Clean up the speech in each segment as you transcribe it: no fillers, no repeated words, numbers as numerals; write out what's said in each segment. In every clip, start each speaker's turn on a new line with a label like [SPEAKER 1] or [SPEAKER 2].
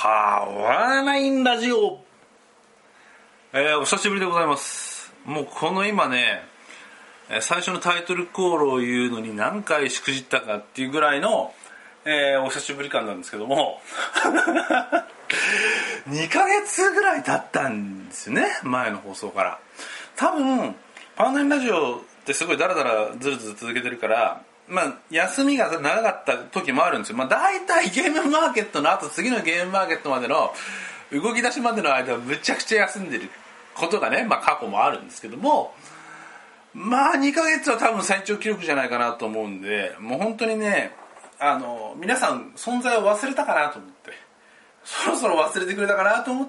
[SPEAKER 1] パワーナインラジオ、お久しぶりでございます。もうこの今ね、最初のタイトルコールを言うのに何回しくじったかっていうぐらいの、お久しぶり感なんですけども2ヶ月ぐらい経ったんですよね、前の放送から。多分パワーナインラジオってすごいダラダラずるずる続けてるから、休みが長かった時もあるんですよ。大体ゲームマーケットの後、次のゲームマーケットまでの動き出しまでの間はむちゃくちゃ休んでることがね、過去もあるんですけども、2ヶ月は多分最長記録じゃないかなと思うんで、もう本当にね、皆さん存在を忘れたかなと思って、そろそろ忘れてくれたかなと思って、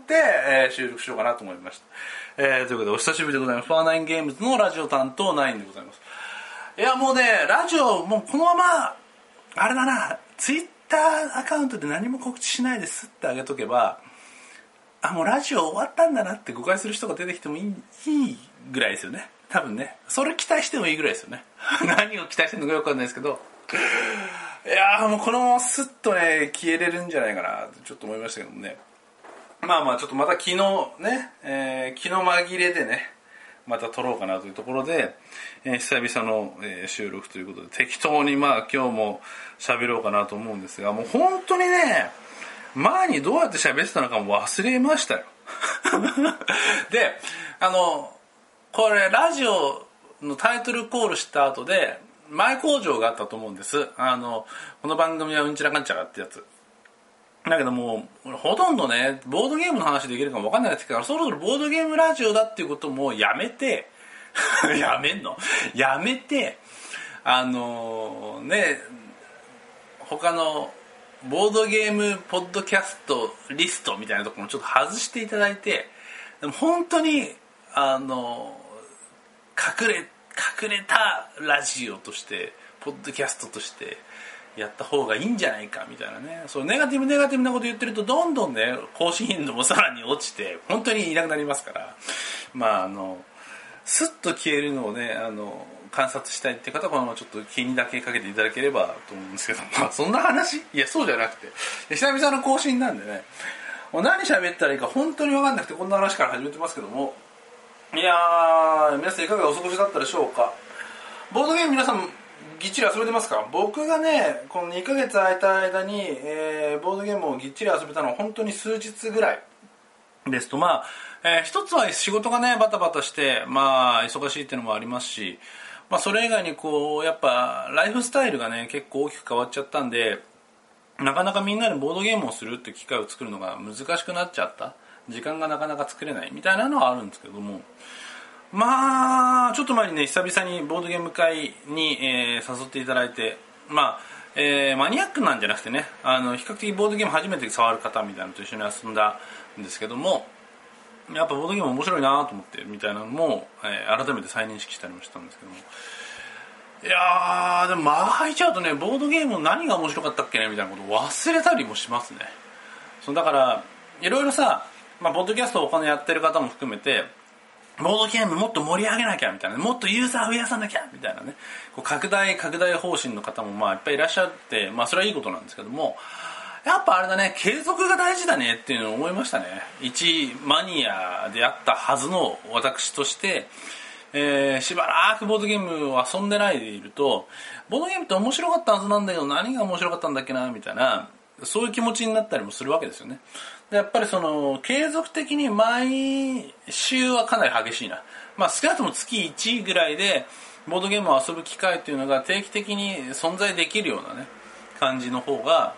[SPEAKER 1] 収録しようかなと思いました。ということでお久しぶりでございます。パワーナインゲームズのラジオ担当ナインでございます。いやもうね、ラジオもうこのままあれだな、ツイッターアカウントで何も告知しないですってあげとけば、もうラジオ終わったんだなって誤解する人が出てきてもいいぐらいですよね。多分ね、それ期待してもいいぐらいですよね何を期待してるのかよくわかんないですけど、いやもうこのままスッとね消えれるんじゃないかなとちょっと思いましたけどもね。ちょっとまた昨日ね、昨日紛れでねまた撮ろうかなというところで、久々の、収録ということで適当に今日も喋ろうかなと思うんですが、もう本当にね、前にどうやって喋ってたのかも忘れましたよで、これラジオのタイトルコールした後で前工場があったと思うんです。この番組はうんちらかんちゃらってやつだけども、ほとんどねボードゲームの話できるかも分かんないですから、そろそろボードゲームラジオだっていうこともやめてやめて他のボードゲームポッドキャストリストみたいなところもちょっと外していただいて、でも本当に隠れたラジオとしてポッドキャストとしてやった方がいいんじゃないかみたいなね、そうネガティブなこと言ってるとどんどんね更新頻度もさらに落ちて本当にいなくなりますから、スッと消えるのをね観察したいって方はこのままちょっと気にだけかけていただければと思うんですけど、そんな話、いやそうじゃなくて、久々の更新なんでね、もう何喋ったらいいか本当に分かんなくてこんな話から始めてますけども、いやー皆さんいかがお過ごしだったでしょうか。ボードゲーム皆さんぎっちり遊べてますか？僕がねこの2ヶ月空いた間に、ボードゲームをぎっちり遊べたのは本当に数日ぐらいですと、一つは仕事がねバタバタして忙しいっていうのもありますし、それ以外にやっぱライフスタイルがね結構大きく変わっちゃったんで、なかなかみんなでボードゲームをするって機会を作るのが難しくなっちゃった、時間がなかなか作れないみたいなのはあるんですけども、ちょっと前にね久々にボードゲーム会に、誘っていただいて、マニアックなんじゃなくてね、比較的ボードゲーム初めて触る方みたいなのと一緒に遊んだんですけども、やっぱボードゲーム面白いなと思ってみたいなのも、改めて再認識したりもしたんですけども、いやーでも入っちゃうとねボードゲームの何が面白かったっけねみたいなことを忘れたりもしますね。だからいろいろさ、ポッドキャストを他のやってる方も含めてボードゲームもっと盛り上げなきゃみたいな、もっとユーザー増やさなきゃみたいなね、拡大方針の方もいっぱいいらっしゃって、それはいいことなんですけども、やっぱあれだね、継続が大事だねっていうのを思いましたね。一マニアであったはずの私として、しばらくボードゲームを遊んでないでいると、ボードゲームって面白かったはずなんだけど何が面白かったんだっけなみたいな、そういう気持ちになったりもするわけですよね。でやっぱり継続的に毎週はかなり激しいな、少なくとも月1ぐらいでボードゲームを遊ぶ機会というのが定期的に存在できるようなね感じの方が、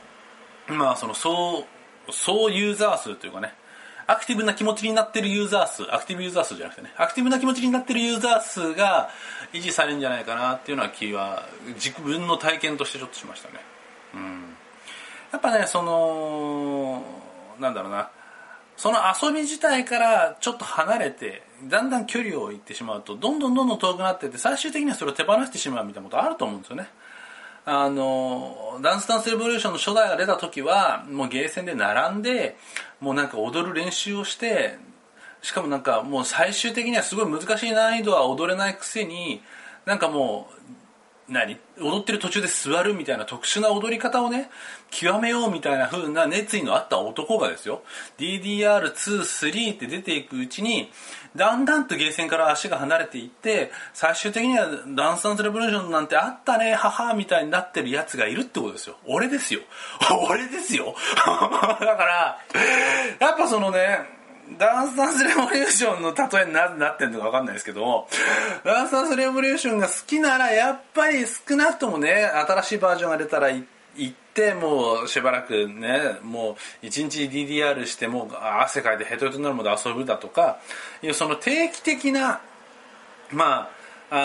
[SPEAKER 1] 総ユーザー数というかね、アクティブな気持ちになってるユーザー数、アクティブユーザー数じゃなくてね、アクティブな気持ちになってるユーザー数が維持されるんじゃないかなっていうのは気は自分の体験としてちょっとしましたね。やっぱねなんだろうな、その遊び自体からちょっと離れてだんだん距離を置いてしまうとどんどん遠くなっていって、最終的にはそれを手放してしまうみたいなことあると思うんですよね。ダンスダンスレボリューションの初代が出た時はもうゲーセンで並んでもう踊る練習をして、しかももう最終的にはすごい難しい難易度は踊れないくせにも踊ってる途中で座るみたいな特殊な踊り方をね極めようみたいな風な熱意のあった男がですよ DDR2、3って出ていくうちにだんだんとゲーセンから足が離れていって最終的にはダンスダンスレボリューションなんてあったね母みたいになってるやつがいるってことですよ。俺ですよ俺ですよだからやっぱそのねダンスダンスレボリューションの例えになってるのか分かんないですけどもダンスダンスレボリューションが好きならやっぱり少なくともね新しいバージョンが出たら行ってもうしばらくねもう一日 DDR してもう汗かいてヘトヘトになるまで遊ぶだとかいうその定期的なまあ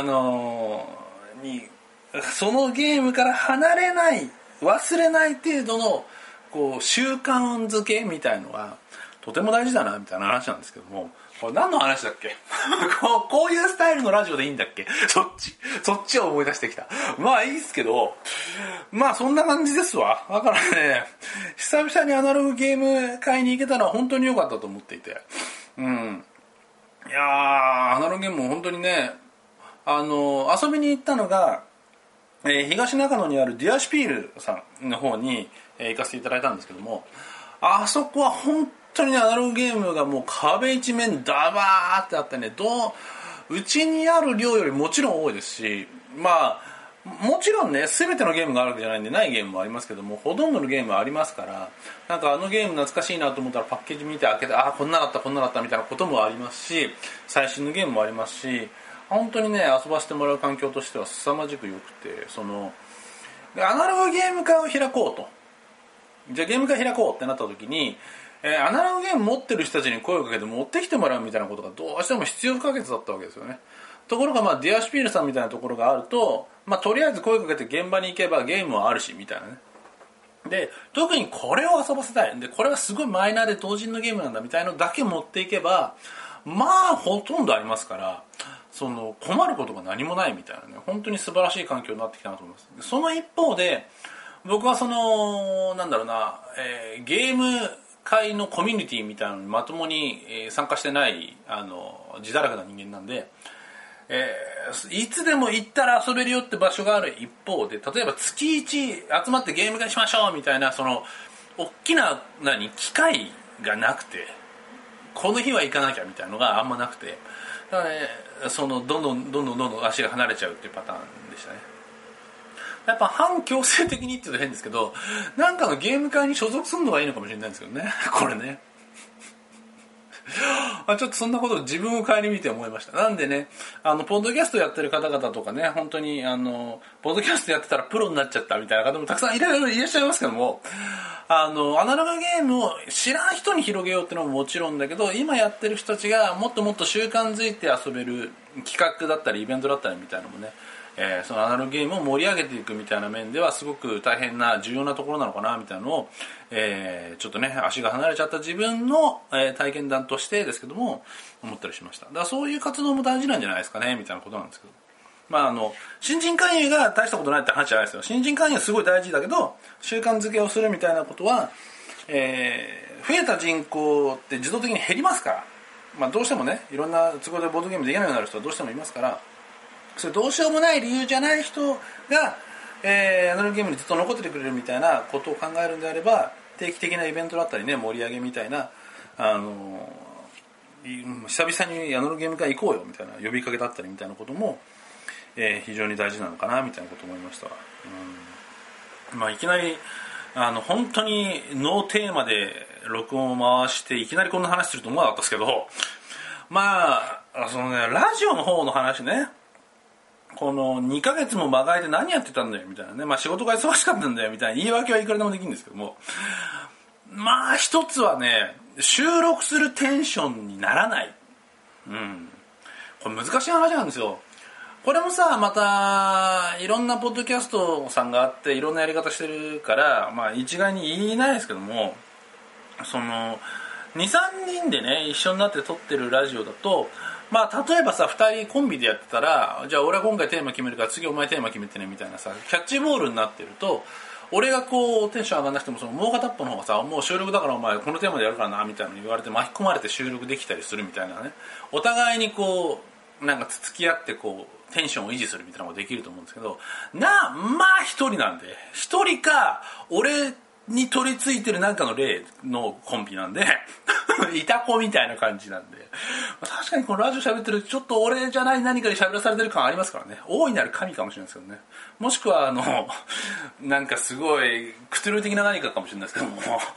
[SPEAKER 1] そのゲームから離れない忘れない程度のこう習慣づけみたいのがとても大事だなみたいな話なんですけどもこれ何の話だっけこういうスタイルのラジオでいいんだっけそっちを思い出してきた。まあいいですけどまあそんな感じですわ。だからね久々にアナログゲーム会に行けたのは本当に良かったと思っていていやアナログゲームも本当にね遊びに行ったのが、東中野にあるディアシュピールさんの方に、行かせていただいたんですけどもあそこは本当にねアナログゲームがもう壁一面ダバーってあってねうちにある量よりもちろん多いですしまあもちろんね全てのゲームがあるわけじゃないんでないゲームもありますけどもほとんどのゲームはありますからなんかゲーム懐かしいなと思ったらパッケージ見て開けてこんなだったみたいなこともありますし最新のゲームもありますし本当にね遊ばせてもらう環境としては凄まじく良くてアナログゲーム会を開こうとじゃあゲーム会開こうってなった時にアナログゲーム持ってる人たちに声をかけて持ってきてもらうみたいなことがどうしても必要不可欠だったわけですよね。ところがディアシュピールさんみたいなところがあるととりあえず声をかけて現場に行けばゲームはあるしみたいなねで特にこれを遊ばせたいでこれはすごいマイナーで同人のゲームなんだみたいなのだけ持っていけばほとんどありますから困ることが何もないみたいなね本当に素晴らしい環境になってきたなと思います。その一方で僕はゲーム会のコミュニティみたいなのにまともに参加してない自堕落な人間なんで、いつでも行ったら遊べるよって場所がある一方で例えば月1集まってゲーム会しましょうみたいな大きな機会がなくてこの日は行かなきゃみたいなのがあんまなくてだからねどんどん足が離れちゃうっていうパターンでしたね。やっぱ反強制的にって言うと変ですけどなんかのゲーム会に所属するのがいいのかもしれないんですけどねこれねちょっとそんなことを自分を顧みて思いました。なんでねポッドキャストやってる方々とかね本当にポッドキャストやってたらプロになっちゃったみたいな方もたくさんいらっしゃいますけどもアナログゲームを知らん人に広げようっていうのももちろんだけど今やってる人たちがもっともっと習慣づいて遊べる企画だったりイベントだったりみたいなのもねそのアナログゲームを盛り上げていくみたいな面ではすごく大変な重要なところなのかなみたいなのを、ちょっとね足が離れちゃった自分の、体験談としてですけども思ったりしました。だからそういう活動も大事なんじゃないですかねみたいなことなんですけど新人勧誘が大したことないって話じゃないですよ。新人勧誘はすごい大事だけど習慣づけをするみたいなことは、増えた人口って自動的に減りますから、どうしてもねいろんな都合でボードゲームできないようになる人はどうしてもいますからそれどうしようもない理由じゃない人が、アナログゲームにずっと残っててくれるみたいなことを考えるんであれば定期的なイベントだったりね盛り上げみたいな久々にアナログゲーム会行こうよみたいな呼びかけだったりみたいなことも、非常に大事なのかなみたいなことを思いました。いきなり本当にノーテーマで録音を回していきなりこんな話すると思わなかったですけどラジオの方の話ねこの2ヶ月も間が空いて何やってたんだよみたいなね仕事が忙しかったんだよみたいな言い訳はいくらでもできるんですけども一つはね収録するテンションにならないこれ難しい話なんですよ。これもさまたいろんなポッドキャストさんがあっていろんなやり方してるから一概に言えないですけども2,3人でね一緒になって撮ってるラジオだと例えばさ2人コンビでやってたらじゃあ俺は今回テーマ決めるから次お前テーマ決めてねみたいなさキャッチボールになってると俺がこうテンション上がんなくてももう片っぽの方がさもう収録だからお前このテーマでやるからなみたいなの言われて巻き込まれて収録できたりするみたいなねお互いにこうつつき合ってこうテンションを維持するみたいなのができると思うんですけど、まあ一人なんで、一人か俺に取り付いてるなんかの例のコンビなんでいた子みたいな感じなんで、確かにこのラジオ喋ってるちょっと俺じゃない何かに喋らされてる感ありますからね。大いなる神かもしれないですけどね、もしくはなんかすごいクトゥル的な何かかもしれないですけども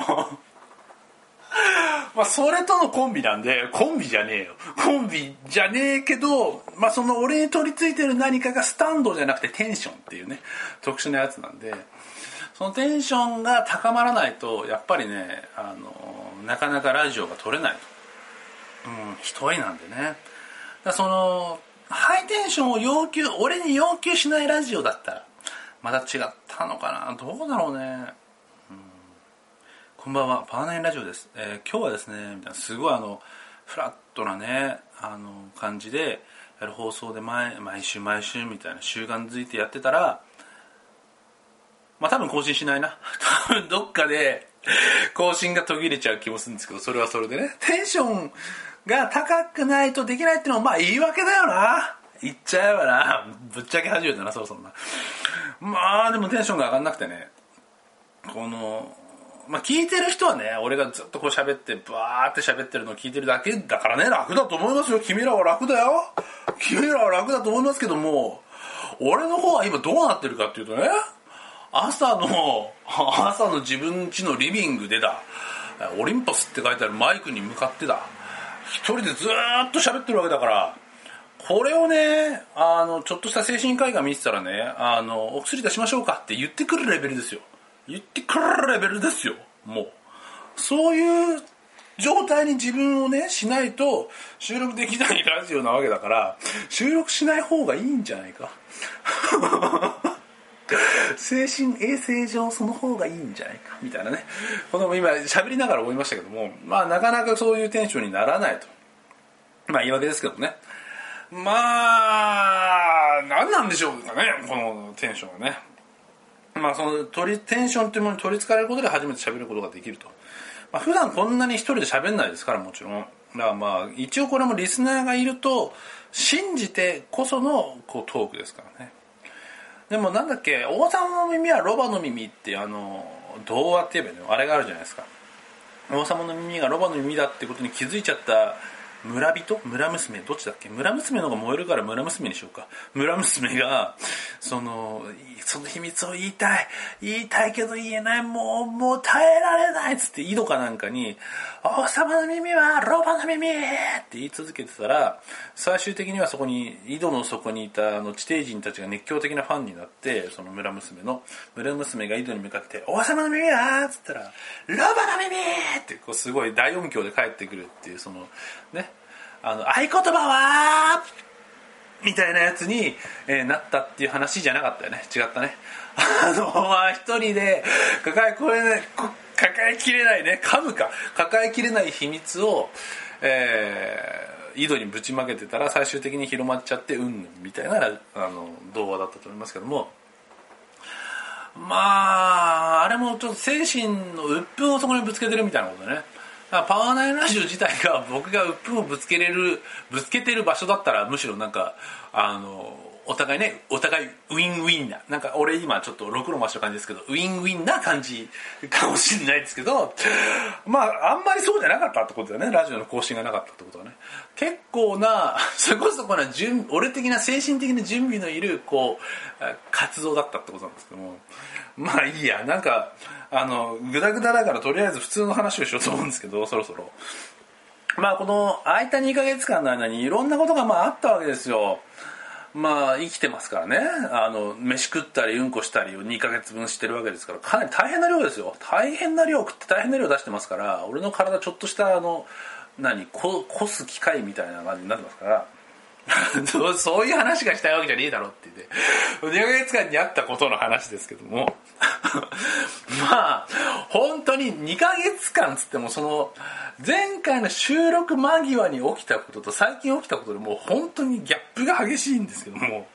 [SPEAKER 1] まあそれとのコンビなんで、コンビじゃねえけど、まあその俺に取り付いてる何かがスタンドじゃなくてテンションっていうね特殊なやつなんで、そのテンションが高まらないとやっぱりねなかなかラジオが撮れないと、一人なんでね。だそのハイテンションを俺に要求しないラジオだったらまた違ったのかな、どうだろうね。こんばんは、パワーナインラジオです。今日はですねみたいなすごいフラットなね感じでやる放送で毎週みたいな習慣づいてやってたら、まあ多分更新しないな多分どっかで更新が途切れちゃう気もするんですけど、それはそれでね、テンションが高くないとできないっていうのはまあ言い訳だよな、言っちゃえばな、ぶっちゃけ始めたなそろそろな。まあでもテンションが上がんなくてね、まあ聞いてる人はね、俺がずっとこう喋ってバーって喋ってるのを聞いてるだけだからね、楽だと思いますよ。君らは楽だよ、君らは楽だと思いますけども、俺の方は今どうなってるかっていうとね、朝の自分家のリビングでだ、オリンポスって書いてあるマイクに向かってだ、一人でずーっと喋ってるわけだから、これをねちょっとした精神科医が見てたらね、お薬出しましょうかって言ってくるレベルですよ。もうそういう状態に自分をねしないと収録できないラジオなわけだから、収録しない方がいいんじゃないか精神衛生上その方がいいんじゃないかみたいなね、この今喋りながら思いましたけども、まあなかなかそういうテンションにならないと、まあ言い訳ですけどね。まあ何なんでしょうかね、このテンションはね。まあそのテンションというものに取り憑かれることで初めて喋ることができると。まあ普段こんなに一人で喋んないですから、もちろん。だからまあ一応これもリスナーがいると信じてこそのこうトークですからね。でもなんだっけ、王様の耳はロバの耳っていう童話って言えばいいの、あれがあるじゃないですか。王様の耳がロバの耳だってことに気づいちゃった村娘どっちだっけ、村娘の方が燃えるから村娘にしようか。村娘がその秘密を言いたいけど言えない、もう耐えられないっつって井戸かなんかに王様の耳はロバの耳って言い続けてたら、最終的にはそこに井戸の底にいた地底人たちが熱狂的なファンになって、その村娘が井戸に向かって王様の耳はっつったらロバの耳ってこうすごい大音響で帰ってくるっていう、そのね合言葉はみたいなやつに、なったっていう話じゃなかったよね。違ったね。一人で抱えきれないね、抱えきれない秘密を、井戸にぶちまけてたら最終的に広まっちゃってみたいな童話だったと思いますけども、まああれもちょっと精神の鬱憤をそこにぶつけてるみたいなことね。パワーナインラジオ自体が僕が鬱憤をぶつけてる場所だったら、むしろなんかお互いウィンウィンな、なんか俺今ちょっとろくろ回した感じですけど、ウィンウィンな感じかもしれないですけど、まああんまりそうじゃなかったってことだよね。ラジオの更新がなかったってことはね、結構なそこそこな俺的な精神的な準備のいるこう活動だったってことなんですけども、まあいいや、なんかグダグダだからとりあえず普通の話をしようと思うんですけど、そろそろまあこの空いた2ヶ月間の間にいろんなことがまああったわけですよ。まあ生きてますからね、飯食ったりうんこしたりを2ヶ月分してるわけですから、かなり大変な量ですよ。大変な量食って大変な量出してますから、俺の体ちょっとしたこす機械みたいな感じになってますからそういう話がしたいわけじゃねえだろって言って2ヶ月間にあったことの話ですけどもまあ本当に2ヶ月間つっても、その前回の収録間際に起きたことと最近起きたことでもう本当にギャップが激しいんですけども、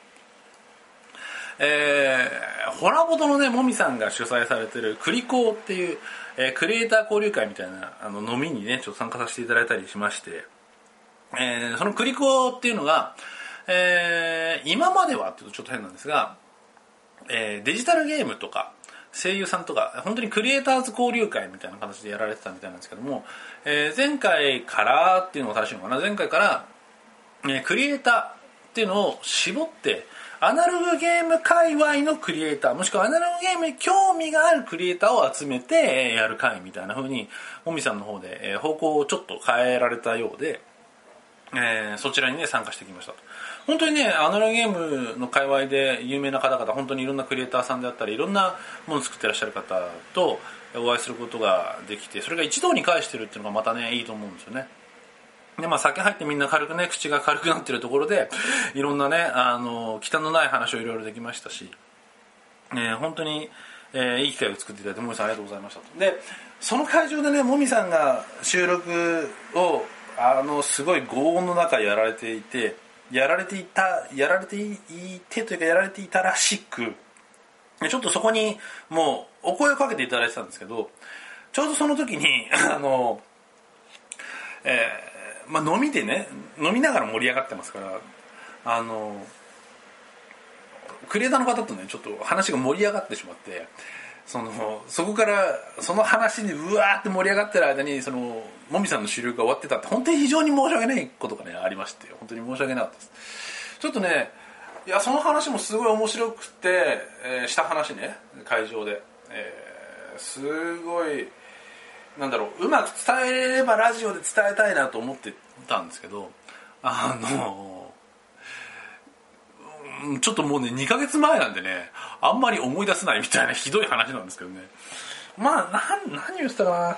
[SPEAKER 1] ホラボトのねもみさんが主催されてるクリコーっていう、クリエイター交流会みたいな飲みにねちょっと参加させていただいたりしまして、そのクリコーっていうのが今まではっていうとちょっと変なんですが、デジタルゲームとか声優さんとか本当にクリエイターズ交流会みたいな形でやられてたみたいなんですけども、前回からっていうのが正しいのかな、前回から、クリエイターっていうのを絞ってアナログゲーム界隈のクリエイターもしくはアナログゲームに興味があるクリエイターを集めてやる会みたいな風にもみさんの方で方向をちょっと変えられたようで、そちらにね参加してきましたと。本当にねアナログゲームの界隈で有名な方々、本当にいろんなクリエイターさんであったりいろんなものを作ってらっしゃる方とお会いすることができて、それが一堂に会してるっていうのがまたねいいと思うんですよね。で酒入ってみんな軽くね口が軽くなってるところでいろんなね忌憚のない話をいろいろできましたし、本当に、いい機会を作っていただいてもみさんありがとうございましたと。でその会場でねもみさんが収録をすごい轟音の中やられていてというかやられていたらしく、ちょっとそこにもうお声をかけていただいてたんですけど、ちょうどその時に飲みでね飲みながら盛り上がってますからクリエイターの方とねちょっと話が盛り上がってしまって、そこからその話にうわーって盛り上がってる間にもみさんの収録が終わってたって本当に非常に申し訳ないことがねありまして、本当に申し訳なかったです。ちょっとねいやその話もすごい面白くて、した話ね会場で、すごいうまく伝えれればラジオで伝えたいなと思ってたんですけどちょっともうね2ヶ月前なんでねあんまり思い出せないみたいなひどい話なんですけどね。まあ何言ってたかな、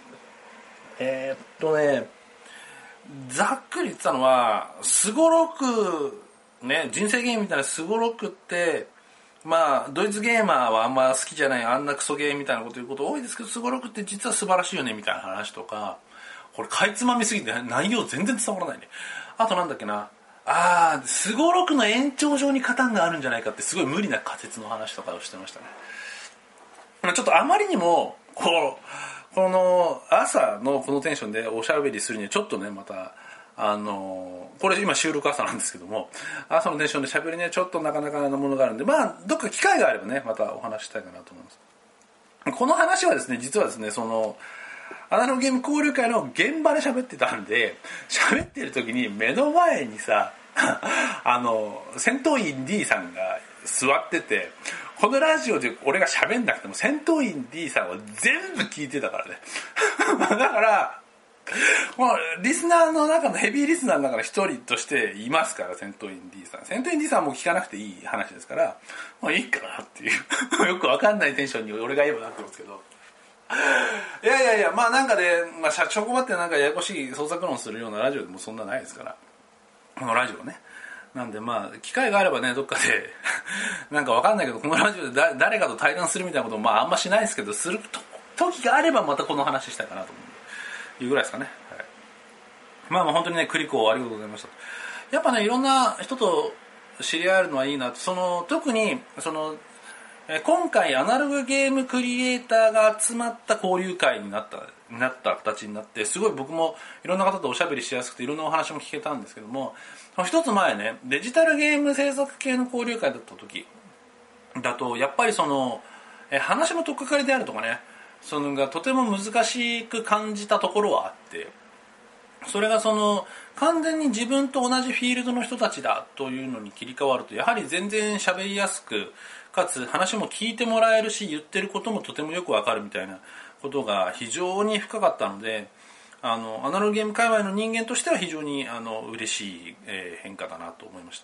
[SPEAKER 1] ざっくり言ってたのはすごろくね、人生ゲームみたいなすごろくってドイツゲーマーはあんま好きじゃないあんなクソゲーみたいなこと言うこと多いですけど、すごろくって実は素晴らしいよねみたいな話とか、これかいつまみすぎて内容全然伝わらないね。あとなんだっけな、すごろくの延長上にカタンがあるんじゃないかってすごい無理な仮説の話とかをしてましたね。ちょっとあまりにもこの朝のこのテンションでおしゃべりするにはちょっとねまたこれ今収録朝なんですけども、朝のテンションで喋りねちょっとなかなかなものがあるんで、どっか機会があればねまたお話ししたいかなと思います。この話はですね実はですねアナログゲーム交流会の現場で喋ってたんで、喋ってる時に目の前にさ戦闘員 D さんが座ってて、このラジオで俺が喋んなくても戦闘員 D さんは全部聞いてたからねだからリスナーの中のヘビーリスナーの中の一人としていますから、戦闘員 D さんはもう聞かなくていい話ですからいいかなっていうよくわかんないテンションに俺が今なってますけど、いやなんかで、社長困ってなんかややこしい創作論するようなラジオでもそんなないですから、このラジオねなんで機会があればねどっかでなんかわかんないけどこのラジオで誰かと対談するみたいなこともあんましないですけど、する時があればまたこの話したいかなと思ういうぐらいですかね。はい、本当にねクリコありがとうございました。やっぱねいろんな人と知り合えるのはいいなと。特に今回アナログゲームクリエイターが集まった交流会になった形になって、すごい僕もいろんな方とおしゃべりしやすくていろんなお話も聞けたんですけども、一つ前ねデジタルゲーム制作系の交流会だった時だとやっぱり話の取っかかりであるとかねがとても難しく感じたところはあって、それが完全に自分と同じフィールドの人たちだというのに切り替わるとやはり全然喋りやすく、かつ話も聞いてもらえるし言ってることもとてもよくわかるみたいなことが非常に深かったので、アナログゲーム界隈の人間としては非常に嬉しい変化だなと思いました。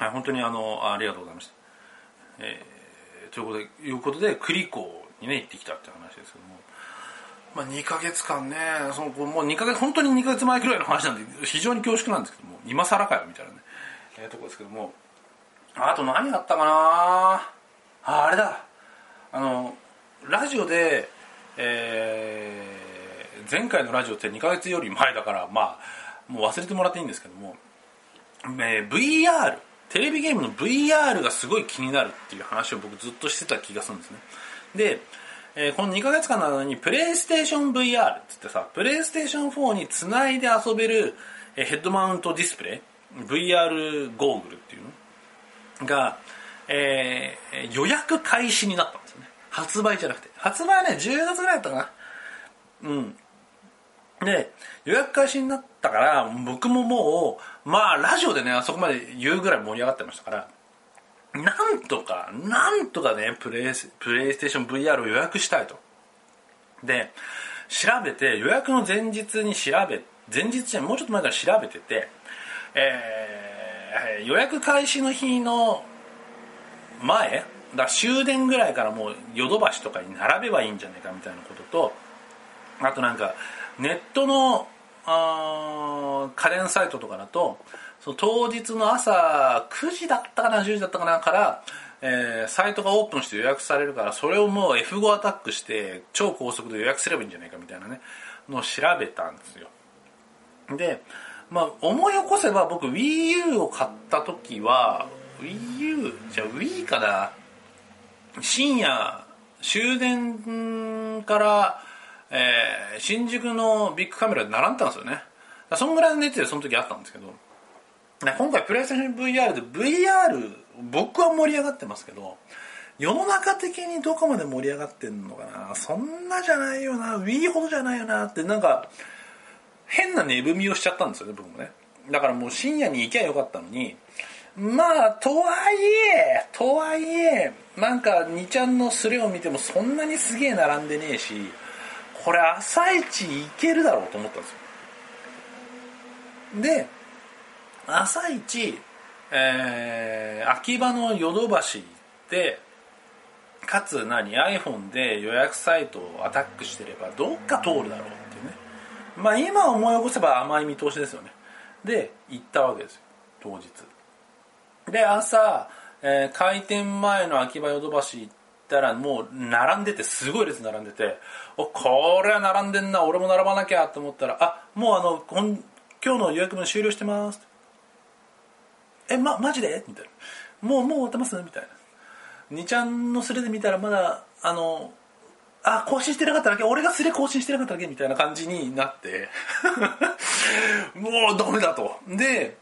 [SPEAKER 1] はい、本当にありがとうございました。ということでクリコにね行ってきたって話ですけども、2ヶ月間ねもう2ヶ月本当に2ヶ月前くらいの話なんで非常に恐縮なんですけども、今更かよみたいなね、ところですけども、あと何あったかなあれだラジオで、前回のラジオって2ヶ月より前だからもう忘れてもらっていいんですけども、VR テレビゲームの VR がすごい気になるっていう話を僕ずっとしてた気がするんですね。で、この2ヶ月間なのにプレイステーション VR って言ってさ、プレイステーション4につないで遊べるヘッドマウントディスプレイ VR ゴーグルっていうのが、予約開始になったんですよね。発売じゃなくて、発売はね10月ぐらいだったかな。で予約開始になったから、僕ももうまあラジオでねあそこまで言うぐらい盛り上がってましたから、なんとかねプレイステーション VR を予約したいと。で調べて、予約の前日じゃもうちょっと前から調べてて、予約開始の日の前だ、終電ぐらいからもうヨドバシとかに並べばいいんじゃないかみたいなことと、あとなんかネットの家電サイトとかだと、その当日の朝9時だったかな10時だったかなから、サイトがオープンして予約されるから、それをもう F5 アタックして超高速で予約すればいいんじゃないかみたいなねのを調べたんですよ。でまあ思い起こせば、僕 Wii U を買った時は Wii かな、深夜終電から、新宿のビッグカメラで並んだんですよね。そんぐらいの熱でその時あったんですけど、今回プレイステーション VR で VR 僕は盛り上がってますけど、世の中的にどこまで盛り上がってんのかな、そんなじゃないよな、 Wii ほどじゃないよなって、なんか変な値踏みをしちゃったんですよね、僕もね。だからもう深夜に行きゃよかったのに、まあとはいえなんか2ちゃんのスレを見てもそんなにすげえ並んでねえし、これ朝一行けるだろうと思ったんですよ。で朝一、秋葉のヨドバシで、かつiPhone で予約サイトをアタックしてればどっか通るだろうっていうね、まあ今思い起こせば甘い見通しですよね。で行ったわけですよ、当日で。朝、開店前の秋葉ヨドバシ行ったらもう並んでて、すごい列並んでて、これは並んでんな、俺も並ばなきゃと思ったら、もう今日の予約分終了してます。マジでみたいな。もう終わってますみたいな。2ちゃんのスレで見たらまだ更新してなかっただけ、俺がスレ更新してなかっただけみたいな感じになってもうダメだと。で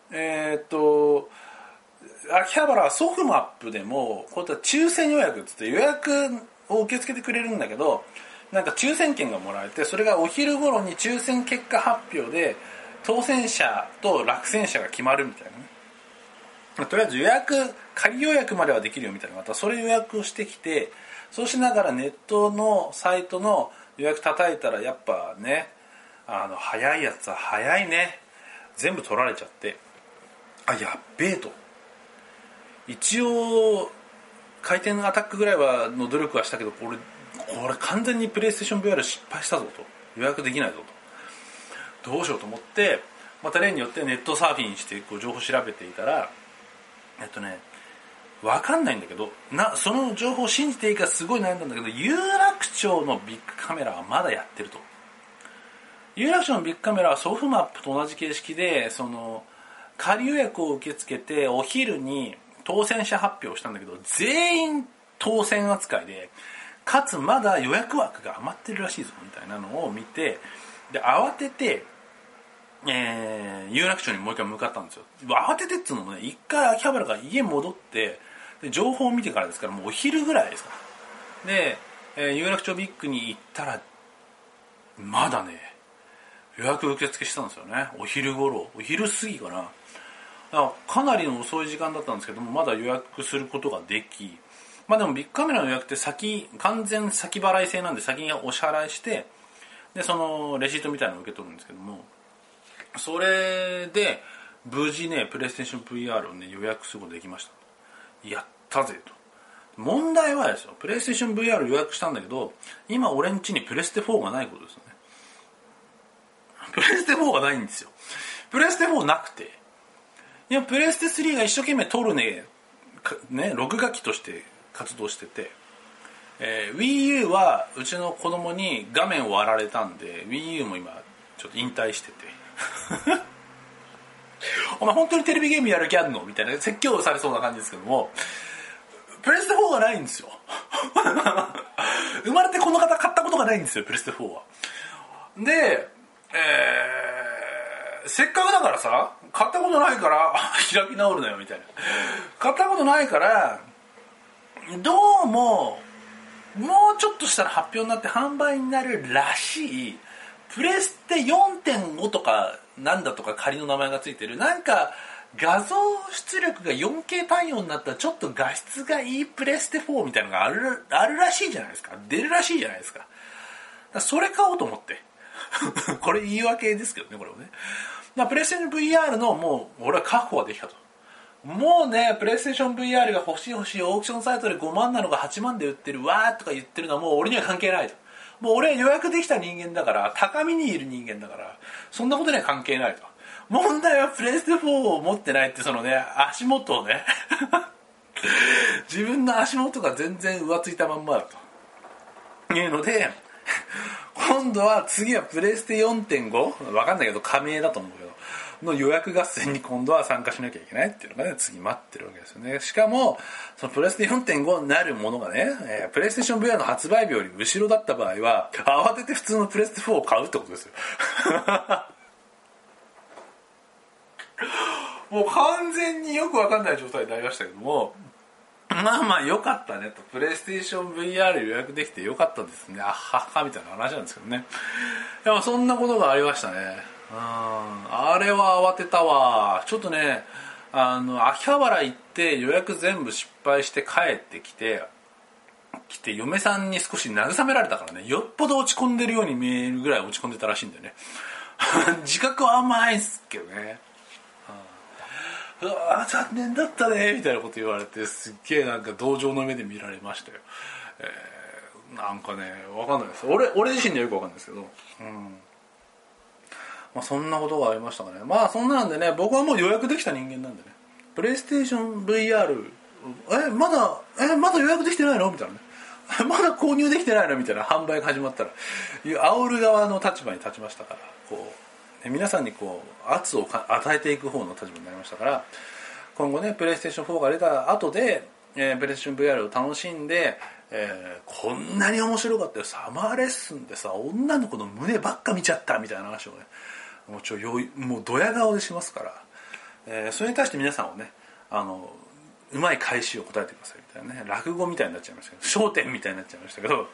[SPEAKER 1] 秋葉原ソフマップでもこういった抽選予約っつって予約を受け付けてくれるんだけど、なんか抽選券がもらえて、それがお昼頃に抽選結果発表で当選者と落選者が決まるみたいなね。とりあえず仮予約まではできるよみたいな、またそれ予約をしてきて、そうしながらネットのサイトの予約叩いたら、やっぱね早いやつは早いね、全部取られちゃって、やっべえと。一応回転アタックぐらいの努力はしたけど、これ完全にプレイステーション VR 失敗したぞと、予約できないぞと、どうしようと思って、また例によってネットサーフィンして情報調べていたら、分かんないんだけど、その情報を信じていいかすごい悩んだんだけど、有楽町のビッグカメラはまだやってると。有楽町のビッグカメラはソフマップと同じ形式で、仮予約を受け付けてお昼に当選者発表をしたんだけど、全員当選扱いで、かつまだ予約枠が余ってるらしいぞみたいなのを見て、で慌てて有楽町にもう一回向かったんですよ。慌ててっつうのもね、一回秋葉原から家戻って、で情報を見てからですから、もうお昼ぐらいですから。で、有楽町ビッグに行ったらまだね予約受付してたんですよね。お昼過ぎかな。かなりの遅い時間だったんですけども、まだ予約することができ、でもビッグカメラの予約って完全先払い制なんで、先にお支払いして、でそのレシートみたいなのを受け取るんですけども、それで無事ねプレイステーション VR をね予約することができました。やったぜと。問題はですよ、プレイステーション VR 予約したんだけど、今俺ん家にプレステ4がないことですよね。プレステ4がないんですよ。プレステ4なくて、プレステ3が一生懸命撮る録画機として活動してて、Wii U はうちの子供に画面を割られたんで Wii U も今ちょっと引退しててお前本当にテレビゲームやる気あんのみたいな説教されそうな感じですけども、プレステ4がないんですよ生まれてこの方買ったことがないんですよ、プレステ4は。で、 せっかくだからさ、買ったことないから開き直るなよみたいな。買ったことないからどうももうちょっとしたら発表になって販売になるらしいプレステ 4.5 とかなんだとか仮の名前がついてるなんか画像出力が 4K 対応になったらちょっと画質がいいプレステ4みたいなのがあるらしいじゃないですか。出るらしいじゃないですか。それ買おうと思ってこれ言い訳ですけどね、これもね。プレイステーション VR のもう俺は確保はできたと。もうね、プレイステーション VR が欲しいオークションサイトで5万なのが8万で売ってるわーとか言ってるのはもう俺には関係ないと。もう俺は予約できた人間だから、高みにいる人間だから、そんなことには関係ないと。問題はプレイステ4を持ってないってそのね、足元をね自分の足元が全然浮ついたまんまだというので今度は次はプレイステ 4.5 わかんないけど加盟だと思うけどの予約合戦に今度は参加しなきゃいけないっていうのがね次待ってるわけですよね。しかもそのプレステ 4.5 になるものがね、プレイステーション VR の発売日より後ろだった場合は慌てて普通のプレステ4を買うってことですよもう完全によくわかんない状態になりましたけども、まあ良かったねと、プレイステーション VR 予約できて良かったですね、あははみたいな話なんですけどね。でもそんなことがありましたね。あれは慌てたわ。ちょっとね、秋葉原行って予約全部失敗して帰ってきて嫁さんに少し慰められたからね、よっぽど落ち込んでるように見えるぐらい落ち込んでたらしいんだよね自覚は甘いっすけどね。うわ残念だったねみたいなこと言われて、すっげえなんか同情の目で見られましたよ。なんかね分かんないです、俺自身にはよく分かんないですけど、そんなことがありましたかね。そんなんでね、僕はもう予約できた人間なんでね、プレイステーション VR まだ予約できてないのみたいなねまだ購入できてないのみたいな販売が始まったら煽る側の立場に立ちましたから、こう皆さんにこう圧を与えていく方の立場になりましたから、今後ねプレイステーション4が出た後で、プレイステーション VR を楽しんで、こんなに面白かったよ、サマーレッスンでさ女の子の胸ばっか見ちゃったみたいな話をねもうドヤ顔でしますから、それに対して皆さんをねうまい返しを答えてくださいみたいなね、落語みたいになっちゃいましたけど、笑点みたいになっちゃいましたけど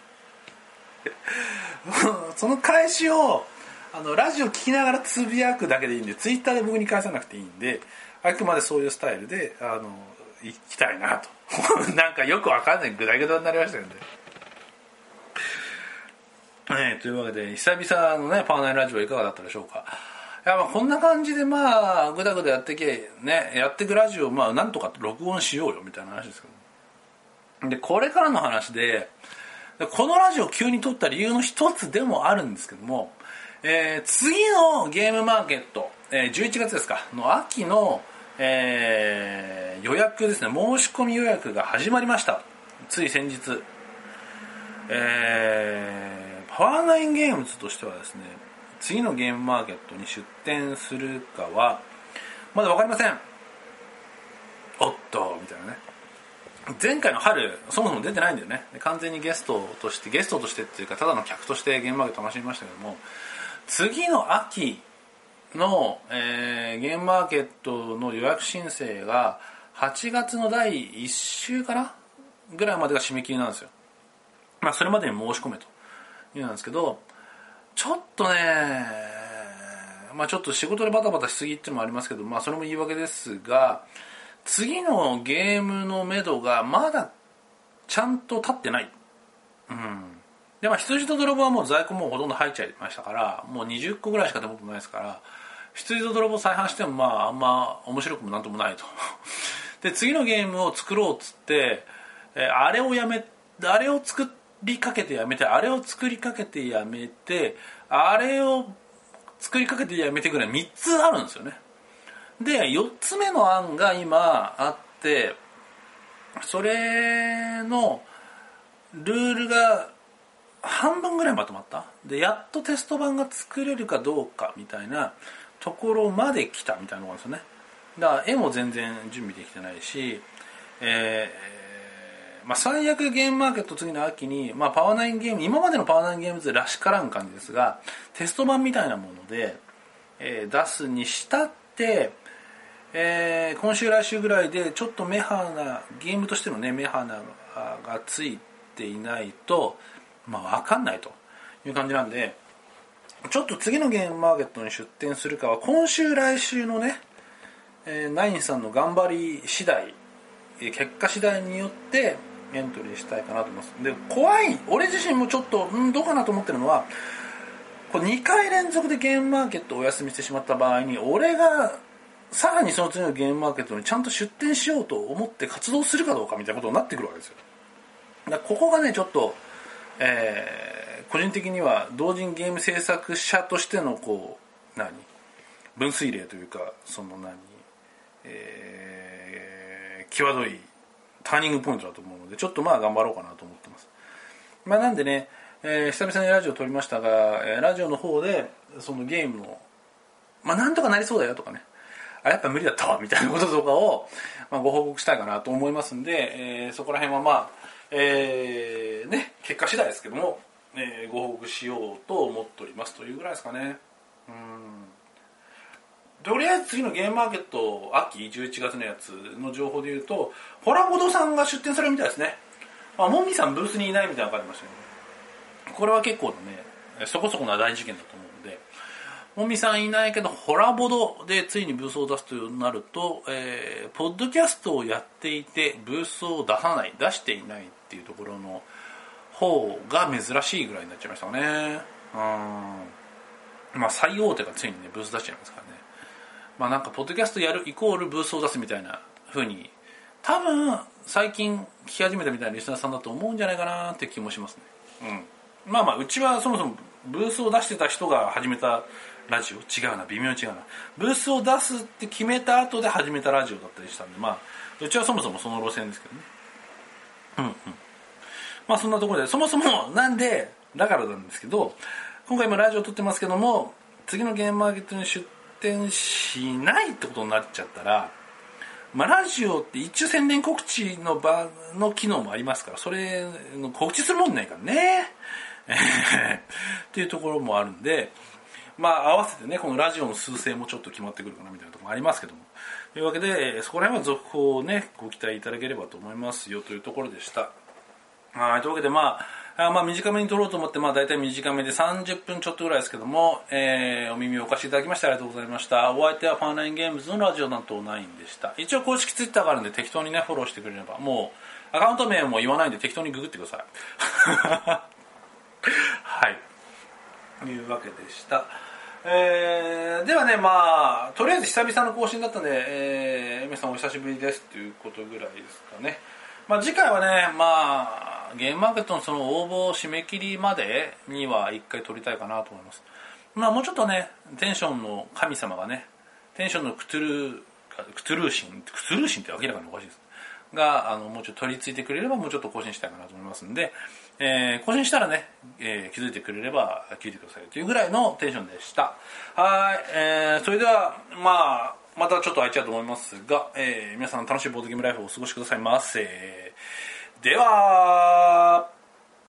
[SPEAKER 1] その返しをラジオ聞きながらつぶやくだけでいいんで、ツイッターで僕に返さなくていいんで、あくまでそういうスタイルで行きたいなとなんかよくわかんないグダグダになりましたけどね。というわけで久々のねパワーナインラジオいかがだったでしょうか。いやこんな感じでグダグダやってくラジオをなんとか録音しようよみたいな話ですけど、でこれからの話でこのラジオを急に撮った理由の一つでもあるんですけども、次のゲームマーケット、11月ですかの秋の、予約ですね、申し込み予約が始まりました。つい先日、パワーナインゲームズとしてはですね、次のゲームマーケットに出展するかはまだ分かりません。おっとみたいなね、前回の春そもそも出てないんだよね。完全にゲストとしてっていうかただの客としてゲームマーケット楽しみましたけども、次の秋の、ゲームマーケットの予約申請が8月の第1週かなぐらいまでが締め切りなんですよ。それまでに申し込めというなんですけど、ちょっとねちょっと仕事でバタバタしすぎっていうのもありますけど、それも言い訳ですが、次のゲームの目処がまだちゃんと立ってない。で羊と泥棒はもう在庫もうほとんど入っちゃいましたから、もう20個ぐらいしか手元ないですから、羊と泥棒再販してもあんま面白くもなんともないとで次のゲームを作ろうっつって、あれを作りかけてやめて、あれを作りかけてやめて、あれを作りかけてやめてぐらい3つあるんですよね。で4つ目の案が今あって、それのルールが半分ぐらいまとまった。でやっとテスト版が作れるかどうかみたいなところまで来たみたいなのがあるんですよね。だから絵も全然準備できてないし、最悪ゲームマーケット次の秋に、パワーナインゲーム、今までのパワーナインゲームズらしからん感じですが、テスト版みたいなもので、 出すにしたって、今週来週ぐらいでちょっとメハなゲームとしてのねメハながついていないと分かんないという感じなんで、ちょっと次のゲームマーケットに出展するかは今週来週のね、ナインさんの頑張り次第、結果次第によってエントリーしたいかなと思います。で、怖い、俺自身もちょっとどうかなと思ってるのは、これ2回連続でゲームマーケットをお休みしてしまった場合に、俺がさらにその次のゲームマーケットにちゃんと出展しようと思って活動するかどうかみたいなことになってくるわけですよ。だからここがねちょっと、個人的には同人ゲーム制作者としてのこう分水嶺というかその際どいターニングポイントだと思うので、ちょっと頑張ろうかなと思ってます。なんでね、久々にラジオを撮りましたが、ラジオの方でそのゲームのなんとかなりそうだよとかね、やっぱ無理だったわみたいなこととかを、ご報告したいかなと思いますんで、そこら辺は結果次第ですけども、ご報告しようと思っておりますというぐらいですかね。とりあえず次のゲームマーケット秋11月のやつの情報でいうと、ホラボドさんが出展されるみたいですね。モンミさんブースにいないみたいなのがありましたね。これは結構のねそこそこな大事件だと思うので、もみさんいないけどホラボドでついにブースを出すとなると、ポッドキャストをやっていてブースを出していないっていうところの方が珍しいぐらいになっちゃいましたね。最大手がついにねブース出しちゃいますからね。なんかポッドキャストやるイコールブースを出すみたいな風に多分最近聞き始めたみたいなリスナーさんだと思うんじゃないかなって気もしますね。うちはそもそもブースを出してた人が始めたラジオ微妙に違うな。ブースを出すって決めた後で始めたラジオだったりしたんで、うちはそもそもその路線ですけどね。そんなところでそもそもなんでだからなんですけど、今回もラジオを撮ってますけども、次のゲームマーケットに出展しないってことになっちゃったら、ラジオって一応宣伝告知の場の機能もありますから、それの告知するもんないからねっていうところもあるんで、合わせてねこのラジオの数勢もちょっと決まってくるかなみたいなところもありますけども、というわけでそこら辺は続報をねご期待いただければと思いますよというところでした。というわけで短めに撮ろうと思ってだいたい短めで30分ちょっとぐらいですけども、お耳をお貸しいただきましてありがとうございました。お相手はファーナインゲームズのラジオ担当9でした。一応公式ツイッターがあるんで適当にねフォローしてくれれば、もうアカウント名も言わないんで適当にググってくださいはいというわけでした。ではねとりあえず久々の更新だったんで、皆さんお久しぶりですということぐらいですかね。次回はねゲームマーケットのその応募締め切りまでには一回撮りたいかなと思います。もうちょっとねテンションの神様がね、テンションのクトゥルーシンって明らかにおかしいですがもうちょっと取り付いてくれればもうちょっと更新したいかなと思いますんで、更新したらね、気づいてくれれば聞いてくださいというぐらいのテンションでした。それではまたちょっと空いちゃうと思いますが、皆さん楽しいボードゲームライフをお過ごしくださいませ。では